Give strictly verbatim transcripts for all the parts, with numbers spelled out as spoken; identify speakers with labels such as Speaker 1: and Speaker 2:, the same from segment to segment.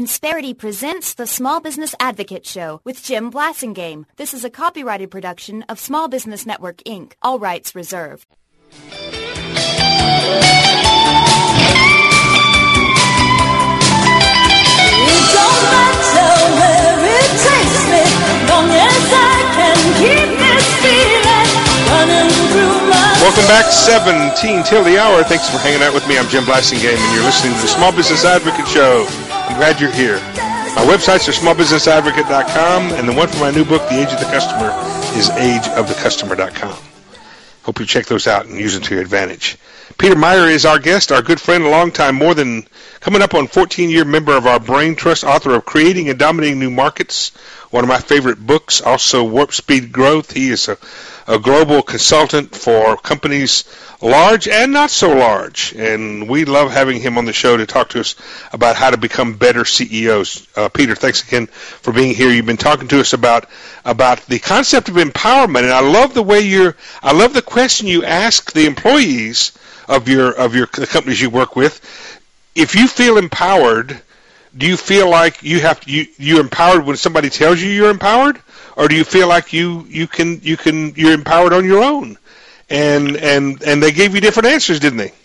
Speaker 1: Insperity presents the Small Business Advocate Show with Jim Blasingame. This is a copyrighted production of Small Business Network, Incorporated. All rights reserved.
Speaker 2: Welcome back, seventeen till the hour. Thanks for hanging out with me. I'm Jim Blasingame, and you're listening to the Small Business Advocate Show. I'm glad you're here. My websites are small business advocate dot com, and the one for my new book, The Age of the Customer, is age of the customer dot com. Hope you check those out and use them to your advantage. Peter Meyer is our guest, our good friend, a long time, more than coming up on fourteen-year member of our Brain Trust, author of Creating and Dominating New Markets, one of my favorite books, also Warp Speed Growth. He is a, a global consultant for companies large and not so large, and we love having him on the show to talk to us about how to become better C E Os. Uh, Peter, thanks again for being here. You've been talking to us about about the concept of empowerment, and I love the way you're. I love the question you ask the employees of your of your the companies you work with. If you feel empowered, do you feel like you have to, you you're empowered when somebody tells you you're empowered, or do you feel like you you can you can you're empowered on your own? And and and they gave you different answers, didn't they?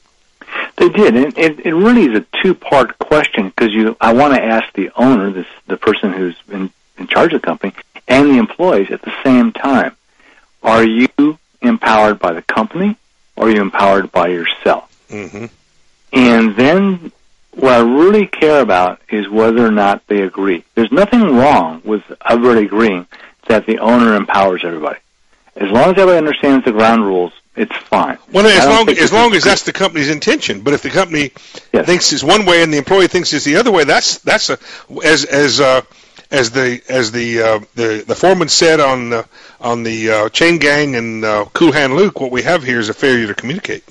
Speaker 3: They did. And it, it really is a two-part question, because you I want to ask the owner, this the person who's in, in charge of the company, and the employees at the same time. Are you empowered by the company, or are you empowered by yourself?
Speaker 2: Mm-hmm.
Speaker 3: And then what I really care about is whether or not they agree. There's nothing wrong with everybody agreeing that the owner empowers everybody. As long as everybody understands the ground rules, it's fine.
Speaker 2: Well, as long as long as that's the company's intention. But if the company yes. thinks it's one way and the employee thinks it's the other way, that's that's a as as uh, as the as the uh, the the foreman said on uh, on the uh, Chain Gang and uh, Cool Hand Luke. What we have here is a failure to communicate.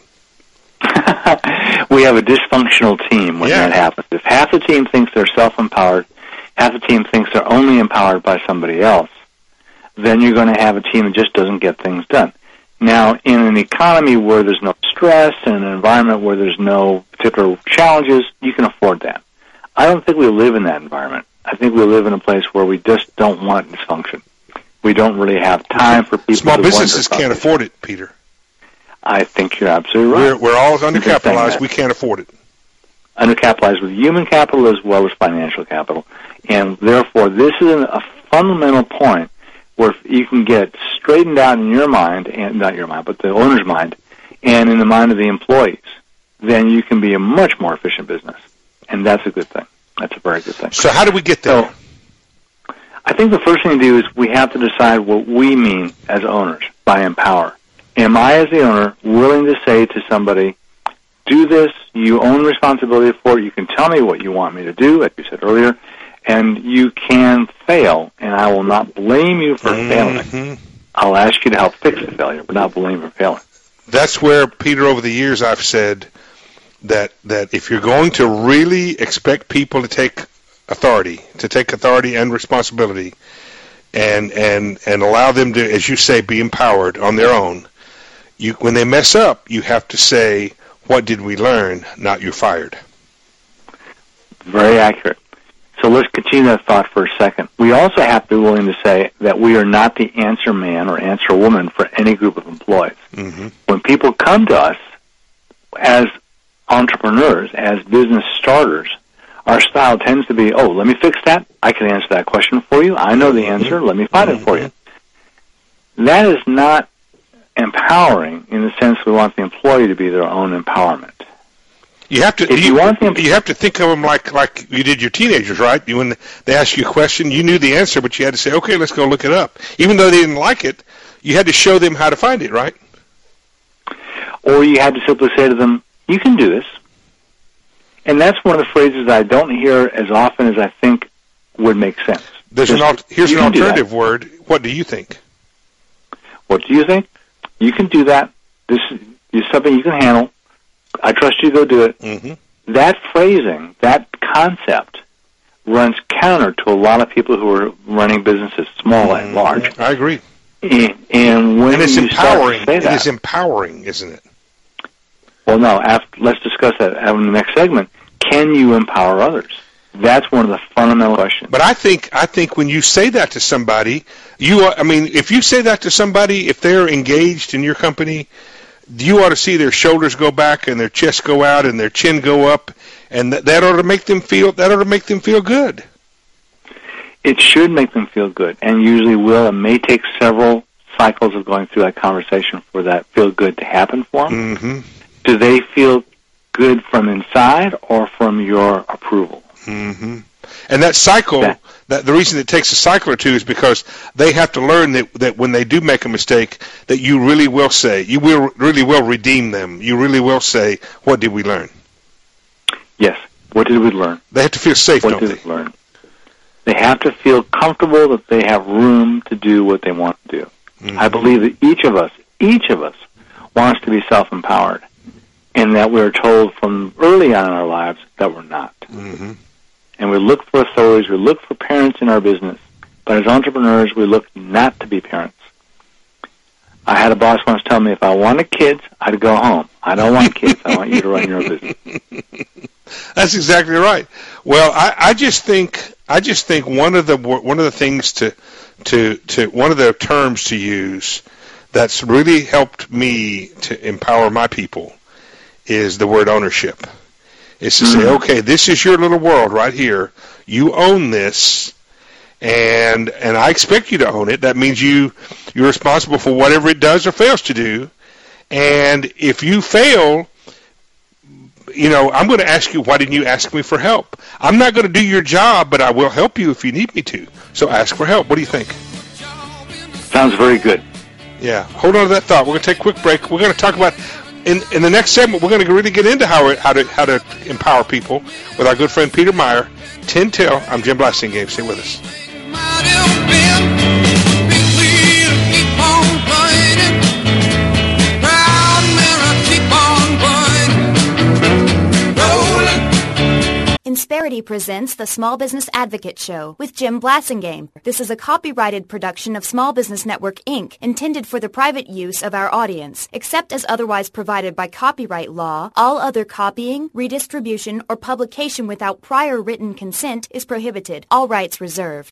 Speaker 3: We have a dysfunctional team when yeah. that happens. If half the team thinks they're self-empowered, half the team thinks they're only empowered by somebody else, then you're going to have a team that just doesn't get things done. Now, in an economy where there's no stress and an environment where there's no particular challenges, you can afford that. I don't think we live in that environment. I think we live in a place where we just don't want dysfunction. We don't really have time for people
Speaker 2: Small
Speaker 3: to
Speaker 2: businesses can't afford it, Peter.
Speaker 3: I think you're absolutely right.
Speaker 2: We're, we're all undercapitalized. We can't afford it.
Speaker 3: Undercapitalized with human capital as well as financial capital. And therefore, this is a fundamental point where you can get straightened out in your mind, and not your mind, but the owner's mind, and in the mind of the employees, then you can be a much more efficient business. And that's a good thing. That's a very good thing.
Speaker 2: So how do we get there?
Speaker 3: So, I think the first thing to do is we have to decide what we mean as owners by empower. Am I, as the owner, willing to say to somebody, do this, you own responsibility for it, you can tell me what you want me to do, as you said earlier, and you can fail, and I will not blame you for mm-hmm. failing. I'll ask you to help fix the failure, but not blame you for failing.
Speaker 2: That's where, Peter, over the years I've said that that if you're going to really expect people to take authority, to take authority and responsibility, and and and allow them to, as you say, be empowered on their own, you when they mess up, you have to say, what did we learn, not you're fired.
Speaker 3: Very accurate. So let's continue that thought for a second. We also have to be willing to say that we are not the answer man or answer woman for any group of employees.
Speaker 2: Mm-hmm.
Speaker 3: When people come to us as entrepreneurs, as business starters, our style tends to be, oh, let me fix that. I can answer that question for you. I know the answer. Let me find it for you. That is not empowering in the sense we want the employee to be their own empowerment.
Speaker 2: You have to
Speaker 3: if
Speaker 2: you,
Speaker 3: you, want them,
Speaker 2: you have to think of them like like you did your teenagers, right? You, when they asked you a question, you knew the answer, but you had to say, okay, let's go look it up. Even though they didn't like it, you had to show them how to find it, right?
Speaker 3: Or you had to simply say to them, you can do this. And that's one of the phrases I don't hear as often as I think would make sense.
Speaker 2: There's
Speaker 3: Just,
Speaker 2: an al- here's an alternative word. What do you think?
Speaker 3: What do you think? You can do that. This is something you can handle. I trust you to go do it.
Speaker 2: Mm-hmm.
Speaker 3: That phrasing, that concept, runs counter to a lot of people who are running businesses, small and large.
Speaker 2: I agree.
Speaker 3: And, and when
Speaker 2: and it's
Speaker 3: you
Speaker 2: empowering.
Speaker 3: Start to say that,
Speaker 2: it is empowering, isn't it?
Speaker 3: Well, no. After, let's discuss that in the next segment. Can you empower others? That's one of the fundamental questions.
Speaker 2: But I think I think when you say that to somebody, you I mean, if you say that to somebody, if they're engaged in your company, you ought to see their shoulders go back and their chest go out and their chin go up, and that, that ought to make them feel that ought to make them feel good.
Speaker 3: It should make them feel good, and usually will. It may take several cycles of going through that conversation for that feel good to happen for them.
Speaker 2: Mm-hmm.
Speaker 3: Do they feel good from inside or from your approval?
Speaker 2: Mm-hmm. And that cycle,
Speaker 3: that,
Speaker 2: that the reason it takes a cycle or two is because they have to learn that, that when they do make a mistake, that you really will say, you will really will redeem them. You really will say, what did we learn?
Speaker 3: Yes. What did we learn?
Speaker 2: They have to feel safe,
Speaker 3: what
Speaker 2: don't
Speaker 3: did
Speaker 2: they?
Speaker 3: We learn? They have to feel comfortable that they have room to do what they want to do. Mm-hmm. I believe that each of us, each of us, wants to be self-empowered, and that we're told from early on in our lives that we're not.
Speaker 2: Mm-hmm.
Speaker 3: And we look for authorities, we look for parents in our business, but as entrepreneurs, we look not to be parents. I had a boss once tell me, if I wanted kids, I'd go home. I don't want kids. I want you to run your business.
Speaker 2: That's exactly right. Well, I, I just think I just think one of the one of the things to to to one of the terms to use that's really helped me to empower my people is the word ownership. It's to say, okay, this is your little world right here. You own this, and and I expect you to own it. That means you you're responsible for whatever it does or fails to do. And if you fail, you know, I'm going to ask you, why didn't you ask me for help? I'm not going to do your job, but I will help you if you need me to. So ask for help. What do you think?
Speaker 3: Sounds very good.
Speaker 2: Yeah. Hold on to that thought. We're going to take a quick break. We're going to talk about, in in the next segment, we're going to really get into how how to how to empower people with our good friend Peter Meyer. ten till. I'm Jim Blasingame. Stay with us.
Speaker 1: Insperity presents the Small Business Advocate Show with Jim Blasingame. This is a copyrighted production of Small Business Network, Incorporated, intended for the private use of our audience. Except as otherwise provided by copyright law, all other copying, redistribution, or publication without prior written consent is prohibited. All rights reserved.